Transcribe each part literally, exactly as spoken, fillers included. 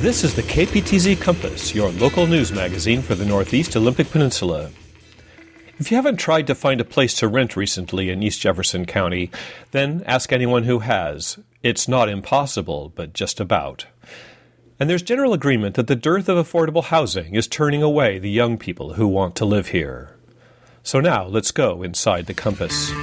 This is the K P T Z Compass, your local news magazine for the Northeast Olympic Peninsula. If you haven't tried to find a place to rent recently in East Jefferson County, then ask anyone who has. It's not impossible, but just about. And there's general agreement that the dearth of affordable housing is turning away the young people who want to live here. So now, let's go inside the Compass.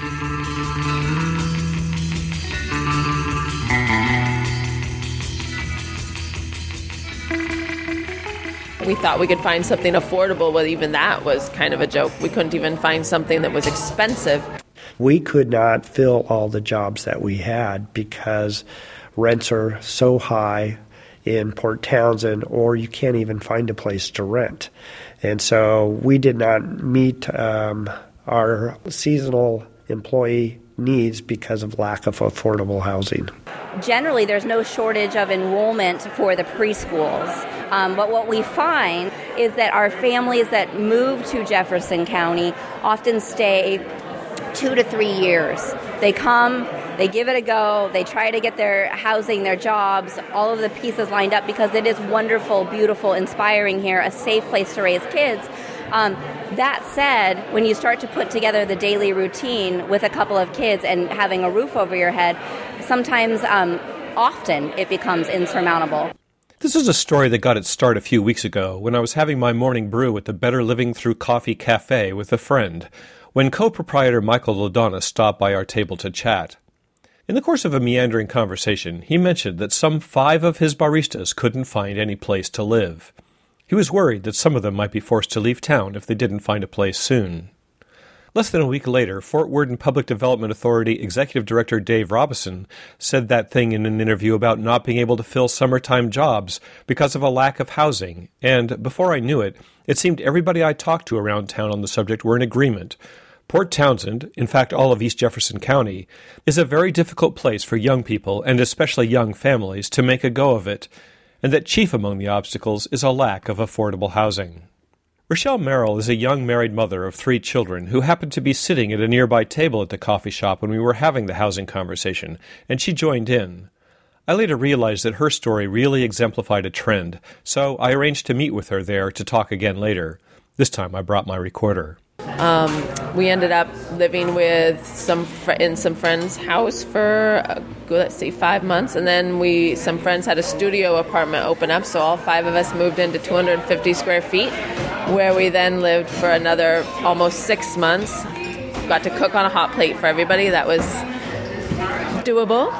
We thought we could find something affordable, but even that was kind of a joke. We couldn't even find something that was expensive. We could not fill all the jobs that we had because rents are so high in Port Townsend, or you can't even find a place to rent. And so we did not meet um, our seasonal employee needs because of lack of affordable housing. Generally, there's no shortage of enrollment for the preschools. Um, but what we find is that our families that move to Jefferson County often stay two to three years. They come, they give it a go, they try to get their housing, their jobs, all of the pieces lined up because it is wonderful, beautiful, inspiring here, a safe place to raise kids. Um, that said, when you start to put together the daily routine with a couple of kids and having a roof over your head, sometimes, um, often, it becomes insurmountable. This is a story that got its start a few weeks ago when I was having my morning brew at the Better Living Through Coffee Cafe with a friend, when co-proprietor Michael Lodona stopped by our table to chat. In the course of a meandering conversation, he mentioned that some five of his baristas couldn't find any place to live. He was worried that some of them might be forced to leave town if they didn't find a place soon. Less than a week later, Fort Worden Public Development Authority Executive Director Dave Robison said that thing in an interview about not being able to fill summertime jobs because of a lack of housing, and before I knew it, it seemed everybody I talked to around town on the subject were in agreement. Port Townsend, in fact all of East Jefferson County, is a very difficult place for young people, and especially young families, to make a go of it, and that chief among the obstacles is a lack of affordable housing. Rochelle Merrill is a young married mother of three children who happened to be sitting at a nearby table at the coffee shop when we were having the housing conversation, and she joined in. I later realized that her story really exemplified a trend, so I arranged to meet with her there to talk again later. This time I brought my recorder. Um, we ended up living with some fr- in some friends' house for uh, let's see, five months, and then we some friends had a studio apartment open up, so all five of us moved into two hundred fifty square feet, where we then lived for another almost six months. Got to cook on a hot plate for everybody. That was doable,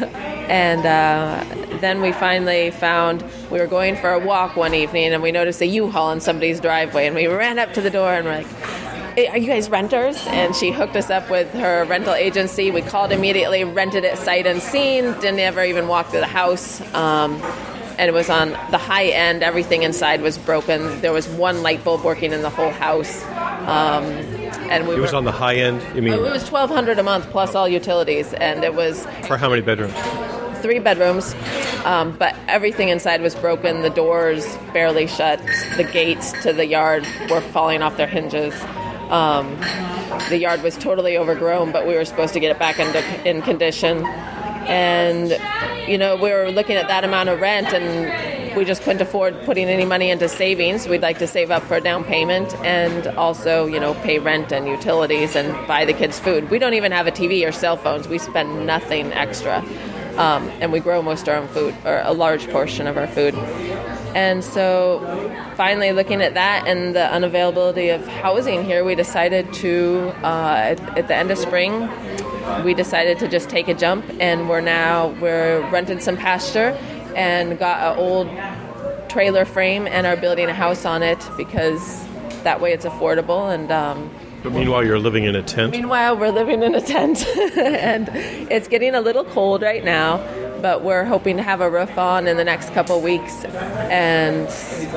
and uh, then we finally found we were going for a walk one evening, and we noticed a U-Haul in somebody's driveway, and we ran up to the door and we're like, "Are you guys renters?" And she hooked us up with her rental agency. We called immediately, rented it sight unseen, didn't ever even walk through the house. Um, and it was on the high end. Everything inside was broken. There was one light bulb working in the whole house. Um, and we It was were, on the high end? You mean? It was twelve hundred dollars a month plus all utilities. And it was... For how many bedrooms? Three bedrooms, um, but everything inside was broken. The doors barely shut. The gates to the yard were falling off their hinges. Um, the yard was totally overgrown, but we were supposed to get it back into in condition. And, you know, we were looking at that amount of rent, and we just couldn't afford putting any money into savings. We'd like to save up for a down payment and also, you know, pay rent and utilities and buy the kids food. We don't even have a T V or cell phones. We spend nothing extra. Um, and we grow most of our own food, or a large portion of our food. And so finally looking at that and the unavailability of housing here, we decided to, uh, at, at the end of spring, we decided to just take a jump, and we're now, we're rented some pasture and got an old trailer frame and are building a house on it because that way it's affordable. And um, But meanwhile, you're living in a tent? Meanwhile, we're living in a tent, and it's getting a little cold right now, but we're hoping to have a roof on in the next couple weeks. And,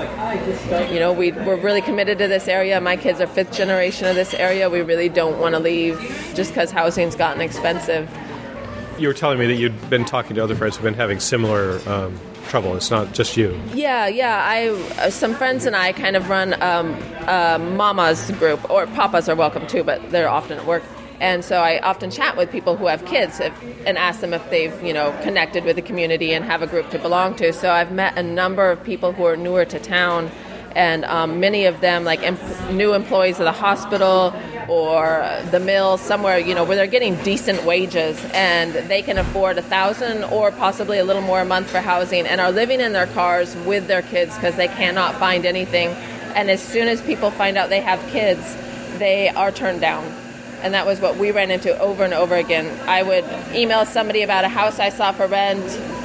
you know, we, we're really committed to this area. My kids are fifth generation of this area. We really don't want to leave just because housing's gotten expensive. You were telling me that you'd been talking to other friends who've been having similar um, trouble. It's not just you. Yeah, yeah. I uh, some friends and I kind of run um, uh, Mama's group, or Papas are welcome too, but they're often at work. And so I often chat with people who have kids if, and ask them if they've, you know, connected with the community and have a group to belong to. So I've met a number of people who are newer to town, and um, many of them, like em- new employees of the hospital or the mill, somewhere, you know, where they're getting decent wages and they can afford a thousand or possibly a little more a month for housing, and are living in their cars with their kids because they cannot find anything. And as soon as people find out they have kids, they are turned down. And that was what we ran into over and over again. I would email somebody about a house I saw for rent,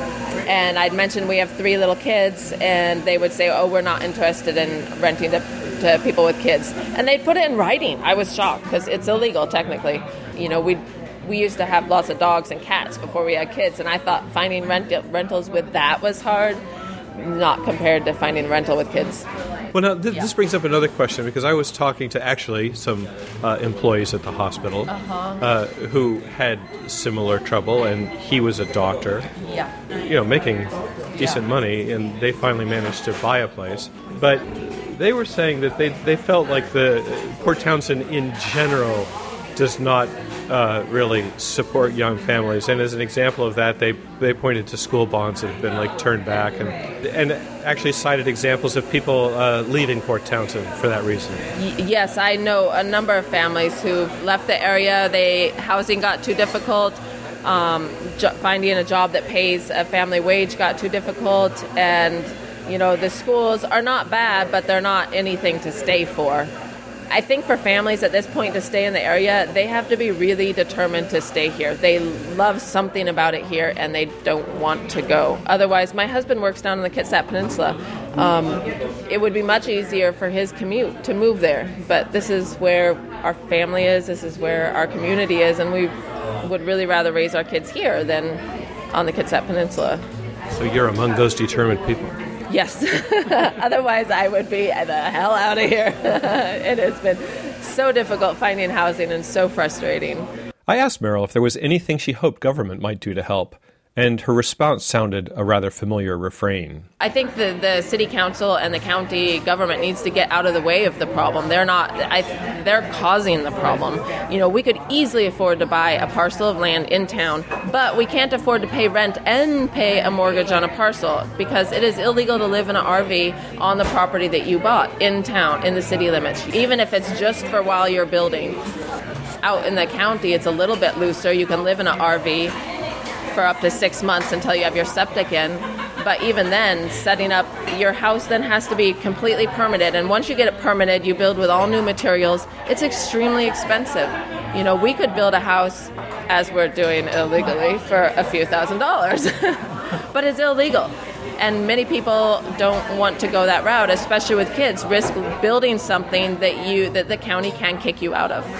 and I'd mention we have three little kids, and they would say, oh, we're not interested in renting to, to people with kids. And they'd put it in writing. I was shocked because it's illegal technically. You know, we we used to have lots of dogs and cats before we had kids, and I thought finding rent, rentals with that was hard, not compared to finding rental with kids. Well, now, th- yeah. this brings up another question, because I was talking to actually some uh, employees at the hospital uh-huh. uh, who had similar trouble, and he was a doctor, yeah. you know, making decent yeah. money, and they finally managed to buy a place. But they were saying that they, they felt like the Port Townsend in general does not uh, really support young families. And as an example of that, they they pointed to school bonds that have been like turned back, and and actually cited examples of people uh, leaving Port Townsend for that reason. Y- yes, I know a number of families who've left the area. They housing got too difficult. Um, jo- finding a job that pays a family wage got too difficult, and you know the schools are not bad, but they're not anything to stay for. I think for families at this point to stay in the area, they have to be really determined to stay here. They love something about it here, and they don't want to go. Otherwise, my husband works down on the Kitsap Peninsula. Um, it would be much easier for his commute to move there. But this is where our family is. This is where our community is, and we would really rather raise our kids here than on the Kitsap Peninsula. So you're among those determined people. Yes. Otherwise, I would be the hell out of here. It has been so difficult finding housing and so frustrating. I asked Meryl if there was anything she hoped government might do to help, and her response sounded a rather familiar refrain. I think the, the city council and the county government needs to get out of the way of the problem. They're not, I, they're causing the problem. You know, we could easily afford to buy a parcel of land in town, but we can't afford to pay rent and pay a mortgage on a parcel because it is illegal to live in an R V on the property that you bought in town, in the city limits, even if it's just for while you're building. Out in the county, it's a little bit looser. You can live in an R V for up to six months until you have your septic in. But even then, setting up your house then has to be completely permitted. And once you get it permitted, you build with all new materials. It's extremely expensive. You know, we could build a house, as we're doing illegally, for a few thousand dollars. But it's illegal. And many people don't want to go that route, especially with kids. Risk building something that you that the county can kick you out of.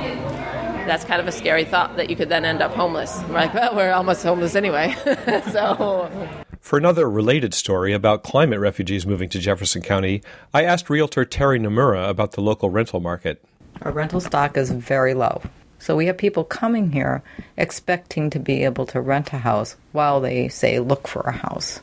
That's kind of a scary thought that you could then end up homeless. We're like, well, we're almost homeless anyway. So, for another related story about climate refugees moving to Jefferson County, I asked realtor Terry Nomura about the local rental market. Our rental stock is very low. So we have people coming here expecting to be able to rent a house while they, say, look for a house.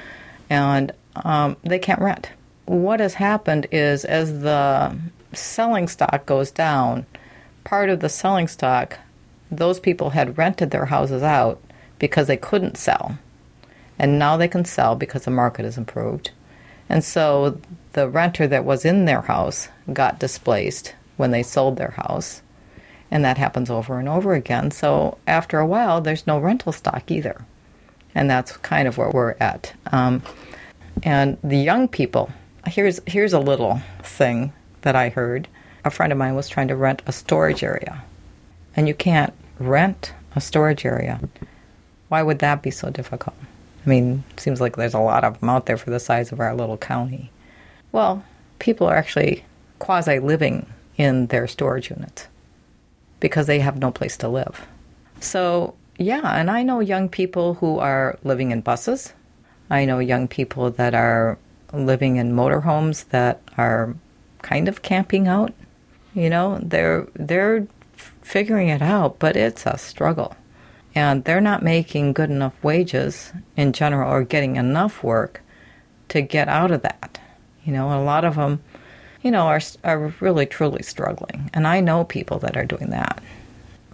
And um, they can't rent. What has happened is as the selling stock goes down, part of the selling stock, those people had rented their houses out because they couldn't sell. And now they can sell because the market has improved. And so the renter that was in their house got displaced when they sold their house. And that happens over and over again. So after a while, there's no rental stock either. And that's kind of where we're at. Um, and the young people, here's here's a little thing that I heard. A friend of mine was trying to rent a storage area. And you can't rent a storage area. Why would that be so difficult? I mean, it seems like there's a lot of them out there for the size of our little county. Well, people are actually quasi-living in their storage units because they have no place to live. So, yeah, and I know young people who are living in buses. I know young people that are living in motorhomes that are kind of camping out. You know, they're they're figuring it out, but it's a struggle. And they're not making good enough wages in general or getting enough work to get out of that. You know, a lot of them, you know, are are really, truly struggling. And I know people that are doing that.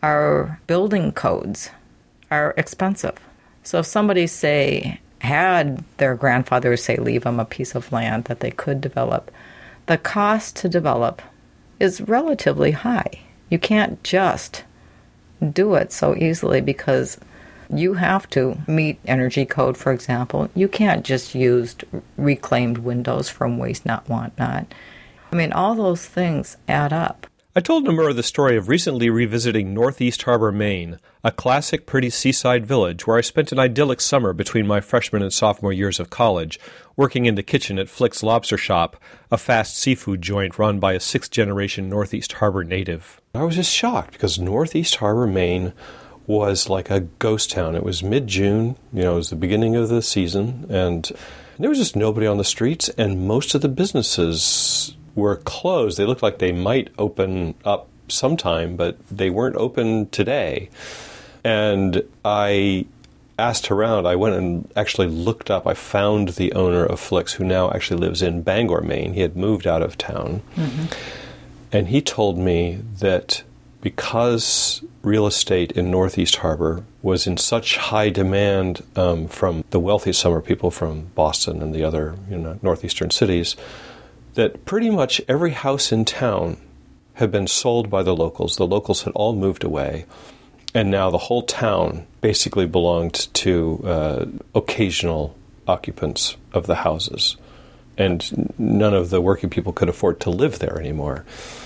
our building codes are expensive. So if somebody, say, had their grandfather, say, leave them a piece of land that they could develop, the cost to develop is relatively high. You can't just do it so easily because you have to meet energy code, for example. You can't just use reclaimed windows from waste not, want not. I mean, all those things add up. I told Nomura the story of recently revisiting Northeast Harbor, Maine, a classic, pretty seaside village where I spent an idyllic summer between my freshman and sophomore years of college, working in the kitchen at Flick's Lobster Shop, a fast seafood joint run by a sixth-generation Northeast Harbor native. I was just shocked because Northeast Harbor, Maine was like a ghost town. It was mid-June, you know, it was the beginning of the season, and there was just nobody on the streets, and most of the businesses were closed. They looked like they might open up sometime, but they weren't open today. And I asked around. I went and actually looked up. I found the owner of Flick's, who now actually lives in Bangor, Maine. He had moved out of town. Mm-hmm. And he told me that because real estate in Northeast Harbor was in such high demand um, from the wealthy summer people from Boston and the other, you know, northeastern cities, that pretty much every house in town had been sold by the locals. The locals had all moved away, and now the whole town basically belonged to uh, occasional occupants of the houses, and none of the working people could afford to live there anymore.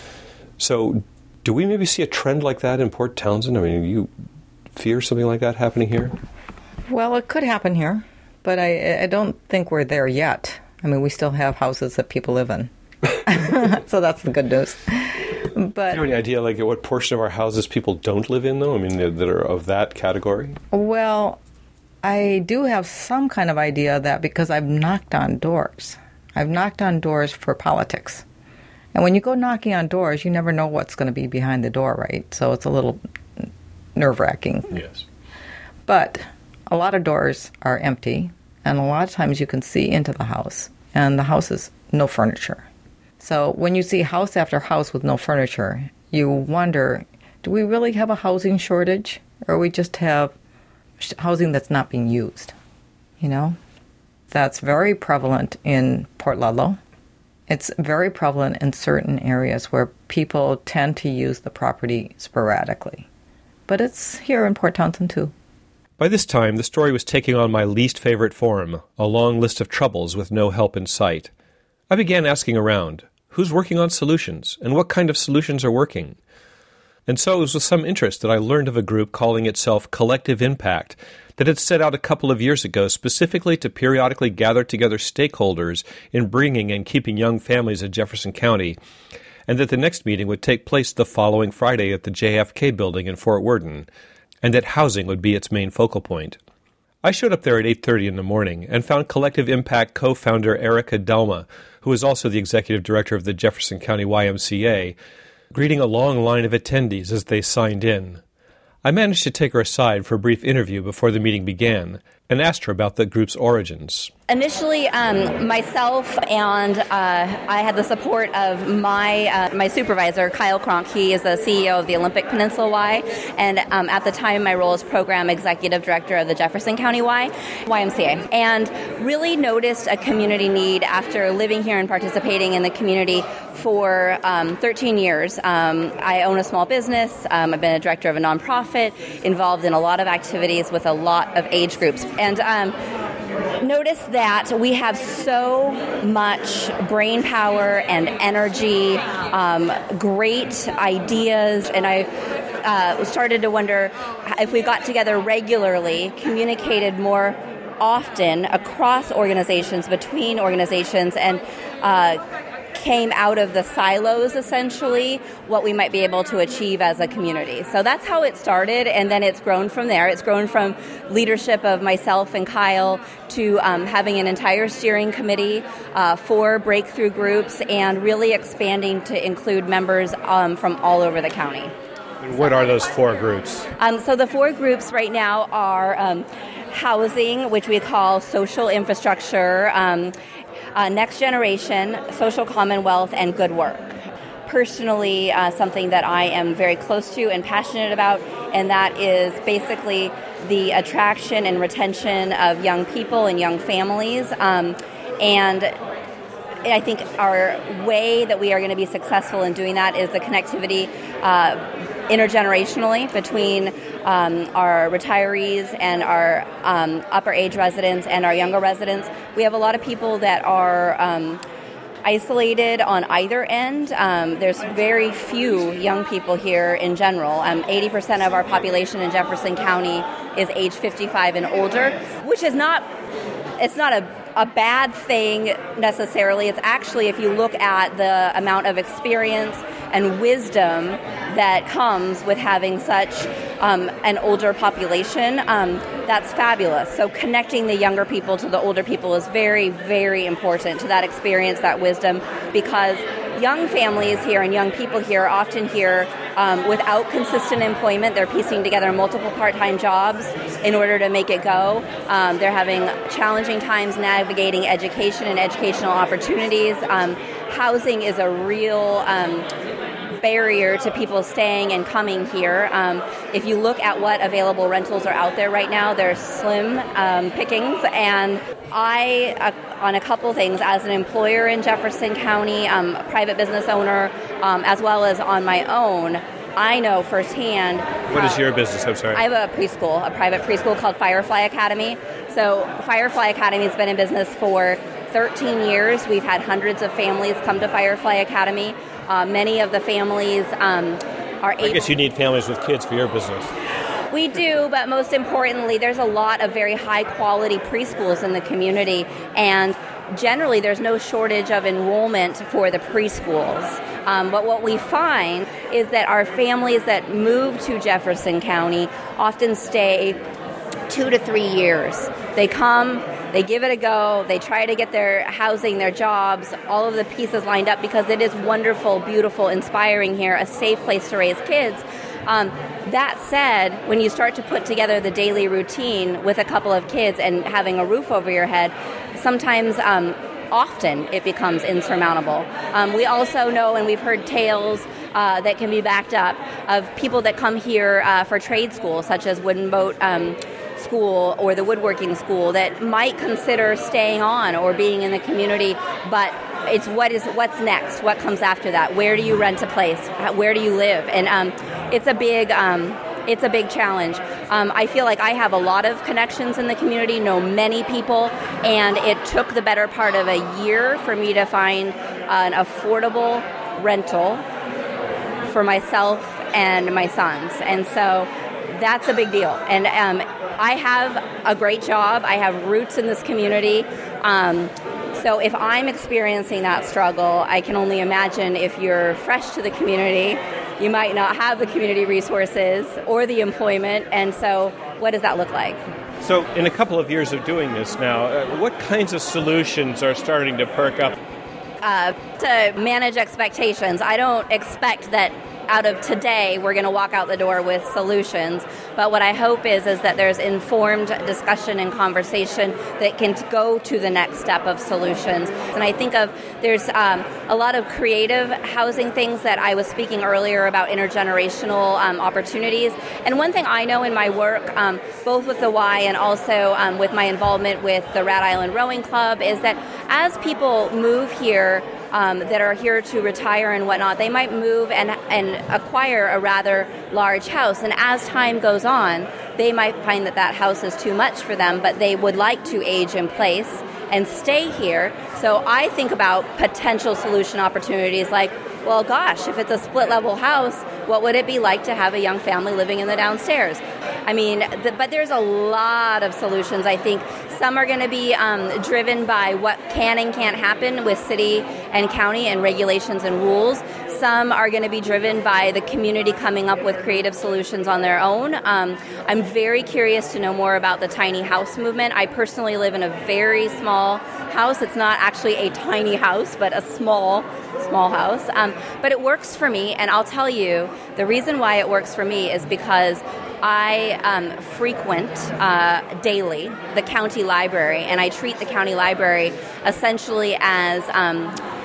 So do we maybe see a trend like that in Port Townsend? I mean, you fear something like that happening here? Well, it could happen here, but I, I don't think we're there yet. I mean, we still have houses that people live in. So that's the good news. But do you have any idea, like, what portion of our houses people don't live in, though? I mean, that are of that category? Well, I do have some kind of idea of that because I've knocked on doors. I've knocked on doors for politics. And when you go knocking on doors, you never know what's going to be behind the door, right? So it's a little nerve-wracking. Yes. But a lot of doors are empty, and a lot of times you can see into the house, and the house is no furniture. So when you see house after house with no furniture, you wonder, do we really have a housing shortage, or we just have housing that's not being used? You know? That's very prevalent in Port Ludlow. It's very prevalent in certain areas where people tend to use the property sporadically. But it's here in Port Townsend, too. By this time, the story was taking on my least favorite form, a long list of troubles with no help in sight. I began asking around, who's working on solutions, and what kind of solutions are working? And so it was with some interest that I learned of a group calling itself Collective Impact that had set out a couple of years ago specifically to periodically gather together stakeholders in bringing and keeping young families in Jefferson County, and that the next meeting would take place the following Friday at the J F K building in Fort Worden, and that housing would be its main focal point. I showed up there at eight thirty in the morning and found Collective Impact co-founder Erica Delma, who is also the executive director of the Jefferson County Y M C A, greeting a long line of attendees as they signed in. I managed to take her aside for a brief interview before the meeting began and asked her about the group's origins. Initially, um, myself and uh, I had the support of my uh, my supervisor, Kyle Cronk. He is the C E O of the Olympic Peninsula Y, and um, at the time my role as program executive director of the Jefferson County Y, Y M C A, and really noticed a community need after living here and participating in the community for um, thirteen years. Um, I own a small business. Um, I've been a director of a nonprofit, involved in a lot of activities with a lot of age groups, and um, noticed that we have so much brain power and energy, um, great ideas, and I uh, started to wonder if we got together regularly, communicated more often across organizations, between organizations, and uh, came out of the silos, essentially, what we might be able to achieve as a community. So that's how it started, and then it's grown from there. It's grown from leadership of myself and Kyle to um, having an entire steering committee, uh, four breakthrough groups, and really expanding to include members um, from all over the county. And what are those four groups? Um, so the four groups right now are um, housing, which we call social infrastructure, um, Uh, next generation, social commonwealth, and good work. personally uh, something that I am very close to and passionate about, and that is basically the attraction and retention of young people and young families. Um, and I think our way that we are going to be successful in doing that is the connectivity uh, intergenerationally between um, our retirees and our um, upper age residents and our younger residents. We have a lot of people that are um, isolated on either end. Um, there's very few young people here in general. Um, eighty percent of our population in Jefferson County is age fifty-five and older, which is not, it's not a a bad thing necessarily. It's actually, if you look at the amount of experience and wisdom that comes with having such um, an older population, um, that's fabulous. So connecting the younger people to the older people is very, very important to that experience, that wisdom, because young families here and young people here are often here um, without consistent employment. They're piecing together multiple part-time jobs in order to make it go. Um, they're having challenging times navigating education and educational opportunities. Um, housing is a real um, barrier to people staying and coming here. Um, if you look at what available rentals are out there right now, they're slim um, pickings. And I, uh, on a couple things, as an employer in Jefferson County, um, a private business owner, um, as well as on my own, I know firsthand. What is your business? I'm sorry. I have a preschool, a private preschool called Firefly Academy. So Firefly Academy has been in business for thirteen years. We've had hundreds of families come to Firefly Academy. Uh, many of the families um, are able... I guess you need families with kids for your business. We do, but most importantly, there's a lot of very high-quality preschools in the community, and generally there's no shortage of enrollment for the preschools. Um, but what we find is that our families that move to Jefferson County often stay two to three years. They come... They give it a go. They try to get their housing, their jobs, all of the pieces lined up because it is wonderful, beautiful, inspiring here, a safe place to raise kids. Um, that said, when you start to put together the daily routine with a couple of kids and having a roof over your head, sometimes, um, often, it becomes insurmountable. Um, we also know, and we've heard tales uh, that can be backed up, of people that come here uh, for trade school, such as Wooden Boat um school or the woodworking school, that might consider staying on or being in the community, but it's what is what's next, what comes after that, where do you rent a place, where do you live, and um, it's a big um, it's a big challenge. Um, I feel like I have a lot of connections in the community, know many people, and it took the better part of a year for me to find an affordable rental for myself and my sons, and so that's a big deal. And um, I have a great job. I have roots in this community. Um, so if I'm experiencing that struggle, I can only imagine if you're fresh to the community, you might not have the community resources or the employment. And so what does that look like? So in a couple of years of doing this now, uh, what kinds of solutions are starting to perk up? Uh, to manage expectations, I don't expect that out of today we're going to walk out the door with solutions, but what I hope is is that there's informed discussion and conversation that can go to the next step of solutions. And I think of there's um, a lot of creative housing things that I was speaking earlier about, intergenerational um, opportunities. And one thing I know in my work, um, both with the Y and also um, with my involvement with the Rat Island Rowing Club, is that as people move here, Um, that are here to retire and whatnot, they might move and and acquire a rather large house. And as time goes on, they might find that that house is too much for them, but they would like to age in place and stay here. So I think about potential solution opportunities like, well, gosh, if it's a split-level house, what would it be like to have a young family living in the downstairs? I mean, the, but there's a lot of solutions, I think. Some are going to be um, driven by what can and can't happen with city and county and regulations and rules. Some are going to be driven by the community coming up with creative solutions on their own. Um, I'm very curious to know more about the tiny house movement. I personally live in a very small house. It's not actually a tiny house, but a small, small house. Um, but it works for me, and I'll tell you, the reason why it works for me is because I um, frequent uh, daily the county library, and I treat the county library essentially as um,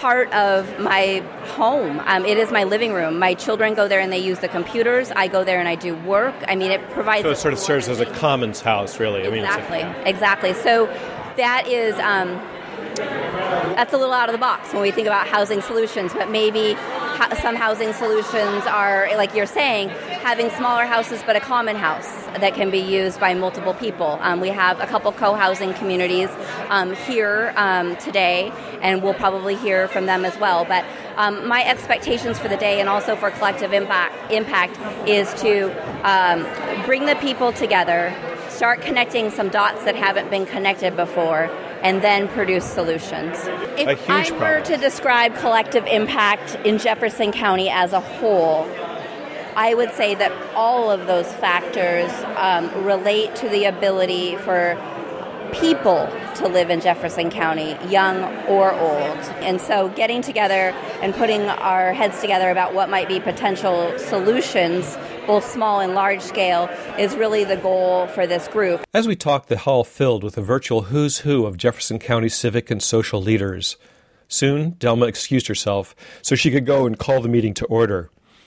part of my home. Um, it is my living room. My children go there and they use the computers. I go there and I do work. I mean, it provides... So it sort of serves as a commons house, really. Exactly, I mean, it's a, exactly. So that is... Um, that's a little out of the box when we think about housing solutions, but maybe ha- some housing solutions are, like you're saying, having smaller houses but a common house that can be used by multiple people. Um, we have a couple co-housing communities um, here um, today, and we'll probably hear from them as well. But um, my expectations for the day and also for collective impact, impact is to um, bring the people together, start connecting some dots that haven't been connected before, and then produce solutions. If I were problem. to describe collective impact in Jefferson County as a whole, I would say that all of those factors um, relate to the ability for people to live in Jefferson County, young or old. And so getting together and putting our heads together about what might be potential solutions, both small and large scale, is really the goal for this group. As we talked, the hall filled with a virtual who's who of Jefferson County civic and social leaders. Soon, Delma excused herself so she could go and call the meeting to order.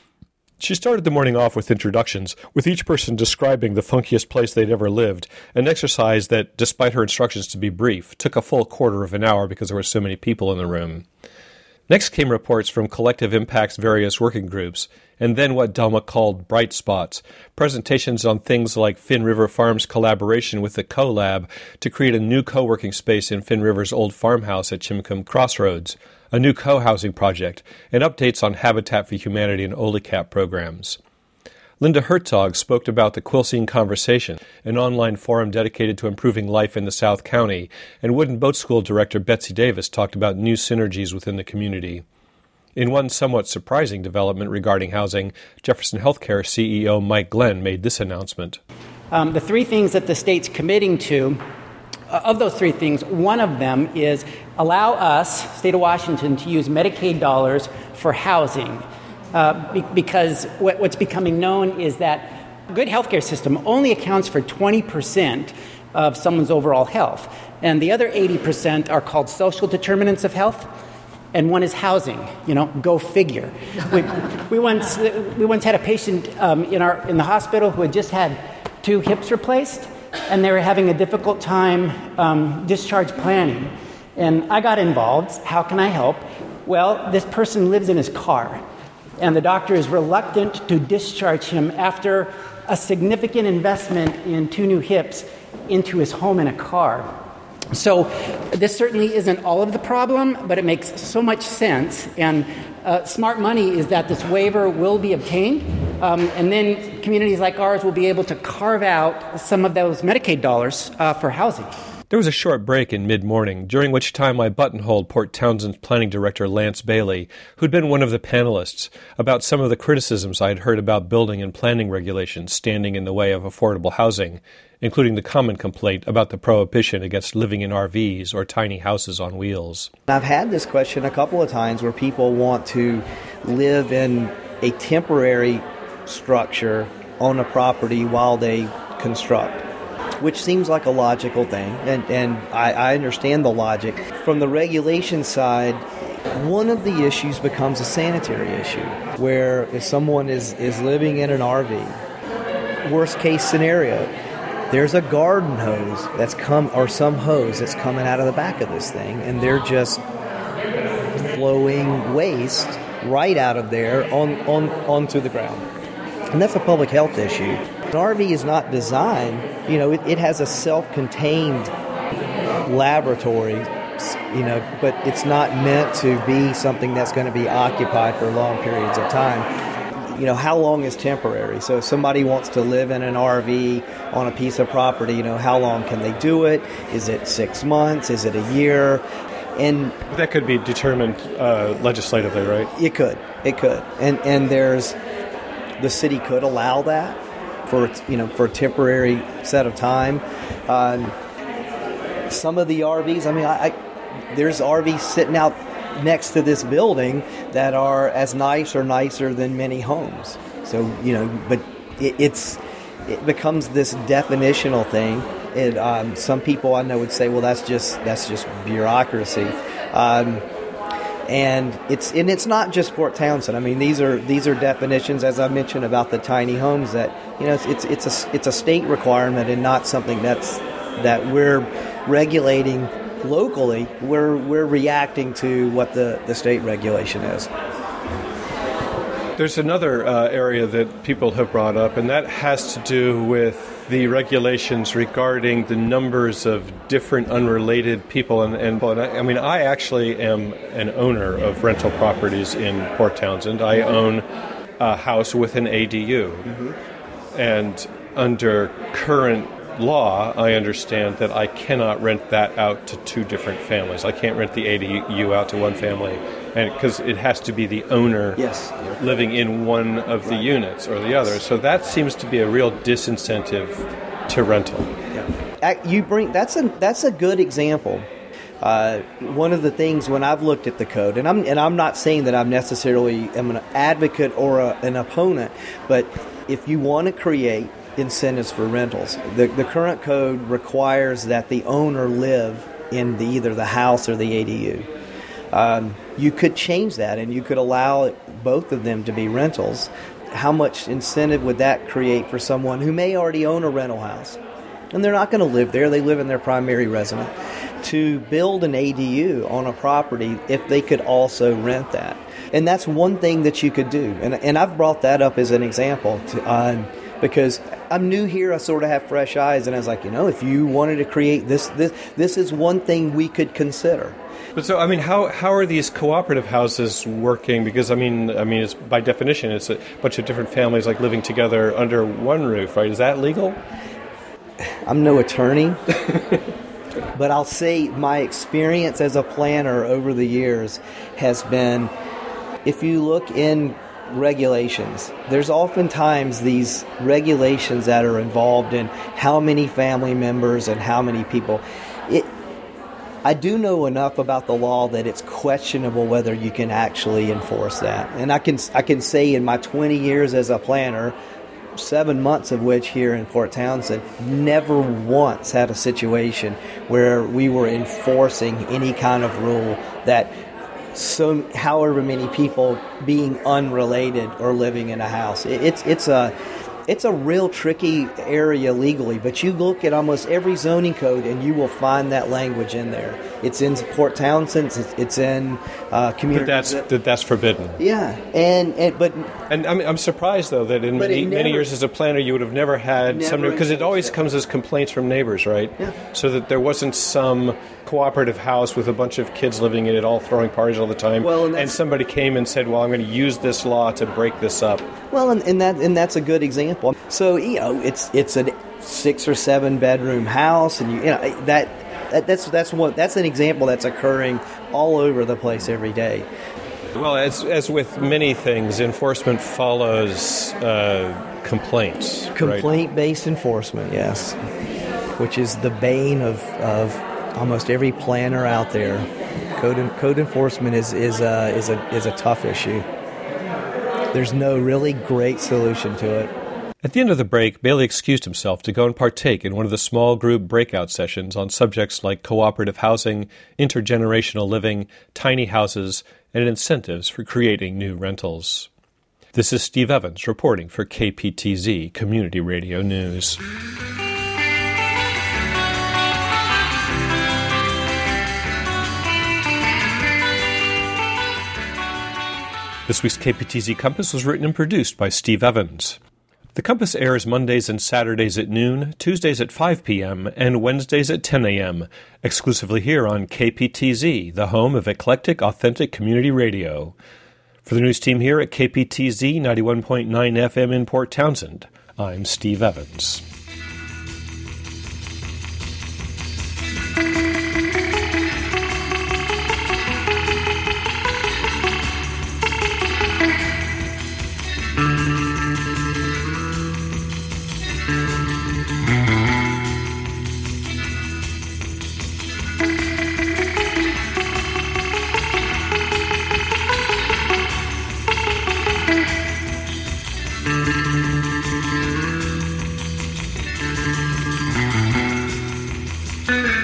She started the morning off with introductions, with each person describing the funkiest place they'd ever lived, an exercise that, despite her instructions to be brief, took a full quarter of an hour because there were so many people in the room. Next came reports from Collective Impact's various working groups, and then what Delma called bright spots, presentations on things like Finn River Farms' collaboration with the CoLab to create a new co-working space in Finn River's old farmhouse at Chimcomb Crossroads, a new co-housing project, and updates on Habitat for Humanity and O L I C A P programs. Linda Herzog spoke about the Quilcene Conversation, an online forum dedicated to improving life in the South County, and Wooden Boat School director Betsy Davis talked about new synergies within the community. In one somewhat surprising development regarding housing, Jefferson Healthcare C E O Mike Glenn made this announcement. Um, the three things that the state's committing to, uh, of those three things, one of them is allow us, state of Washington, to use Medicaid dollars for housing. Uh, be- because what, what's becoming known is that a good healthcare system only accounts for twenty percent of someone's overall health. And the other eighty percent are called social determinants of health. And one is housing, you know, go figure. We, we once we once had a patient um, in our in the hospital who had just had two hips replaced, and they were having a difficult time um, discharge planning. And I got involved. How can I help? Well, this person lives in his car, and the doctor is reluctant to discharge him after a significant investment in two new hips into his home in a car. So this certainly isn't all of the problem, but it makes so much sense. And uh, smart money is that this waiver will be obtained, um, and then communities like ours will be able to carve out some of those Medicaid dollars uh, for housing. There was a short break in mid-morning, during which time I buttonholed Port Townsend's planning director Lance Bailey, who'd been one of the panelists, about some of the criticisms I had heard about building and planning regulations standing in the way of affordable housing, including the common complaint about the prohibition against living in R Vs or tiny houses on wheels. I've had this question a couple of times where people want to live in a temporary structure on a property while they construct, which seems like a logical thing, and, and I, I understand the logic. From the regulation side, one of the issues becomes a sanitary issue, where if someone is, is living in an R V, worst case scenario, there's a garden hose that's come, or some hose that's coming out of the back of this thing, and they're just flowing waste right out of there on, on onto the ground. And that's a public health issue. An R V is not designed, you know, it, it has a self-contained laboratory, you know, but it's not meant to be something that's going to be occupied for long periods of time. You know, how long is temporary? So if somebody wants to live in an R V on a piece of property, you know, how long can they do it? Is it six months? Is it a year? And that could be determined uh, legislatively, right? It could. It could. And and there's, the city could allow that for, you know, for a temporary set of time. Uh, some of the R Vs, I mean, I, I there's R Vs sitting out next to this building that are as nice or nicer than many homes. So, you know, but it, it's it becomes this definitional thing. It, um, some people I know would say, well, that's just that's just bureaucracy. Um, And it's and it's not just Port Townsend. I mean, these are these are definitions, as I mentioned, about the tiny homes that, you know, it's it's, it's a it's a state requirement and not something that's that we're regulating locally. We're we're reacting to what the, the state regulation is. There's another uh, area that people have brought up, and that has to do with the regulations regarding the numbers of different unrelated people. And, and, and I, I mean, I actually am an owner of rental properties in Port Townsend. I own a house with an A D U. Mm-hmm. And under current law, I understand that I cannot rent that out to two different families. I can't rent the A D U out to one family, and because it has to be the owner yes. living in one of the right. units or the other. So that seems to be a real disincentive to rental. Yeah. You bring that's a that's a good example. Uh, one of the things when I've looked at the code, and I'm and I'm not saying that I'm necessarily am an advocate or a, an opponent, but if you want to create incentives for rentals, the the current code requires that the owner live in the, either the house or the A D U. Um, you could change that, and you could allow both of them to be rentals. How much incentive would that create for someone who may already own a rental house, and they're not going to live there? They live in their primary residence. To build an A D U on a property if they could also rent that, and that's one thing that you could do. And and I've brought that up as an example to, uh, because I'm new here. I sort of have fresh eyes, and I was like, you know, if you wanted to create this, this, this is one thing we could consider. But so, I mean, how how are these cooperative houses working? Because I mean, I mean, it's by definition, it's a bunch of different families like living together under one roof, right? Is that legal? I'm no attorney, but I'll say my experience as a planner over the years has been, if you look in regulations, there's oftentimes these regulations that are involved in how many family members and how many people. It. I do know enough about the law that it's questionable whether you can actually enforce that. And I can I can say in my twenty years as a planner, seven months of which here in Port Townsend, never once had a situation where we were enforcing any kind of rule that so however many people being unrelated or living in a house. It, it's it's a It's a real tricky area legally, but you look at almost every zoning code and you will find that language in there. It's in Port Townsend, it's, it's in uh, community. But that's that, that's forbidden. Yeah, and, and but and I'm I'm surprised though that in many, never, many years as a planner you would have never had never some, because it always that. comes as complaints from neighbors, right? Yeah. So that there wasn't some cooperative house with a bunch of kids living in it, all throwing parties all the time. Well, and, and somebody came and said, "Well, I'm going to use this law to break this up." Well, and, and that and that's a good example. So you know, it's it's a six or seven bedroom house, and you, you know that, that that's that's what that's an example that's occurring all over the place every day. Well, as as with many things, enforcement follows uh, complaints. Complaint-based right? enforcement, yes, which is the bane of of almost every planner out there. Code code enforcement is is a is a is a tough issue. There's no really great solution to it. At the end of the break, Bailey excused himself to go and partake in one of the small group breakout sessions on subjects like cooperative housing, intergenerational living, tiny houses, and incentives for creating new rentals. This is Steve Evans reporting for K P T Z Community Radio News. This week's K P T Z Compass was written and produced by Steve Evans. The Compass airs Mondays and Saturdays at noon, Tuesdays at five p.m., and Wednesdays at ten a.m., exclusively here on K P T Z, the home of eclectic, authentic community radio. For the news team here at K P T Z ninety-one point nine F M in Port Townsend, I'm Steve Evans. Thank you.